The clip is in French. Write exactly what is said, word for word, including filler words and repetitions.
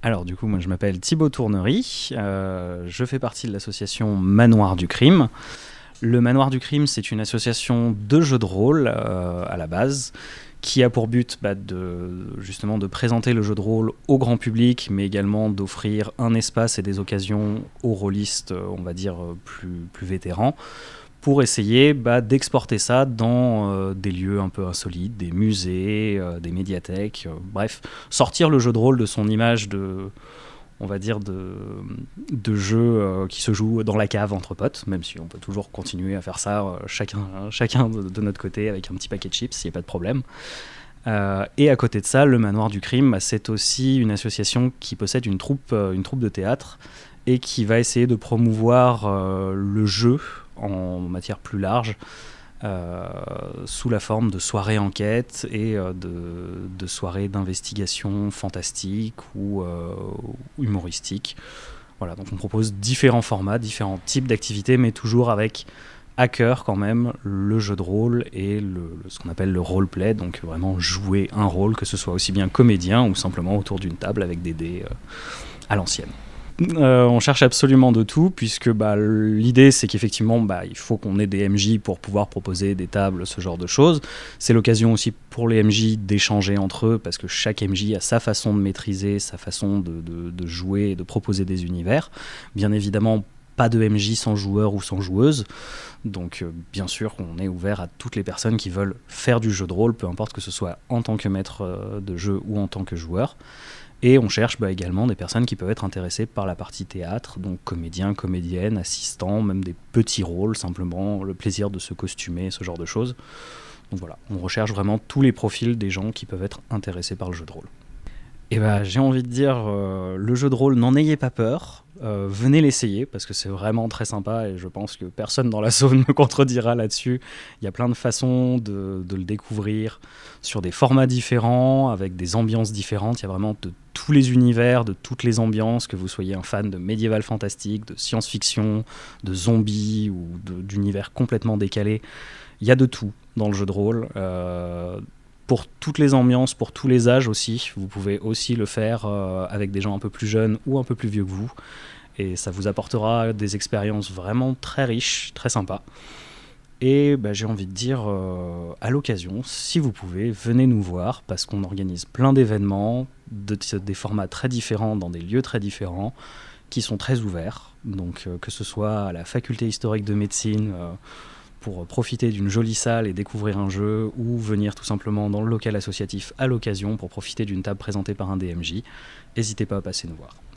Alors du coup, moi je m'appelle Thibaut Tournery, euh, je fais partie de l'association Manoir du Crime. Le Manoir du Crime, c'est une association de jeux de rôle euh, à la base, qui a pour but bah, de, justement de présenter le jeu de rôle au grand public, mais également d'offrir un espace et des occasions aux rôlistes, on va dire, plus, plus vétérans, pour essayer bah, d'exporter ça dans euh, des lieux un peu insolites, des musées, euh, des médiathèques, euh, bref, sortir le jeu de rôle de son image de, on va dire, de, de jeu euh, qui se joue dans la cave entre potes, même si on peut toujours continuer à faire ça euh, chacun, chacun de, de notre côté avec un petit paquet de chips, il n'y a pas de problème. Euh, et à côté de ça, le Manoir du Crime, bah, c'est aussi une association qui possède une troupe, euh, une troupe de théâtre et qui va essayer de promouvoir euh, le jeu en matière plus large, euh, sous la forme de soirées enquêtes et euh, de, de soirées d'investigation fantastique ou euh, humoristique. Voilà, donc on propose différents formats, différents types d'activités, mais toujours avec à cœur quand même le jeu de rôle et le, le, ce qu'on appelle le roleplay, donc vraiment jouer un rôle, que ce soit aussi bien comédien ou simplement autour d'une table avec des dés euh, à l'ancienne. Euh, on cherche absolument de tout, puisque bah, l'idée c'est qu'effectivement bah, il faut qu'on ait des M J pour pouvoir proposer des tables, ce genre de choses. C'est l'occasion aussi pour les M J d'échanger entre eux, parce que chaque M J a sa façon de maîtriser, sa façon de, de, de jouer et de proposer des univers. Bien évidemment, pas de M J sans joueur ou sans joueuse, donc euh, bien sûr on est ouvert à toutes les personnes qui veulent faire du jeu de rôle, peu importe que ce soit en tant que maître euh, de jeu ou en tant que joueur. Et on cherche bah, également des personnes qui peuvent être intéressées par la partie théâtre, donc comédiens, comédiennes, assistants, même des petits rôles, simplement le plaisir de se costumer, ce genre de choses. Donc voilà, on recherche vraiment tous les profils des gens qui peuvent être intéressés par le jeu de rôle. Et bah, j'ai envie de dire, euh, le jeu de rôle, n'en ayez pas peur, euh, venez l'essayer, parce que c'est vraiment très sympa, et je pense que personne dans la zone me contredira là-dessus. Il y a plein de façons de, de le découvrir, sur des formats différents, avec des ambiances différentes. Il y a vraiment de tous les univers, de toutes les ambiances, que vous soyez un fan de médiéval fantastique, de science-fiction, de zombies, ou de, d'univers complètement décalés. Il y a de tout dans le jeu de rôle, euh, pour toutes les ambiances, pour tous les âges aussi. Vous pouvez aussi le faire euh, avec des gens un peu plus jeunes ou un peu plus vieux que vous. Et ça vous apportera des expériences vraiment très riches, très sympas. Et bah, j'ai envie de dire, euh, à l'occasion, si vous pouvez, venez nous voir, parce qu'on organise plein d'événements, de, des formats très différents, dans des lieux très différents, qui sont très ouverts. Donc euh, que ce soit à la faculté historique de médecine, euh, pour profiter d'une jolie salle et découvrir un jeu, ou venir tout simplement dans le local associatif à l'occasion pour profiter d'une table présentée par un D M J, n'hésitez pas à passer nous voir.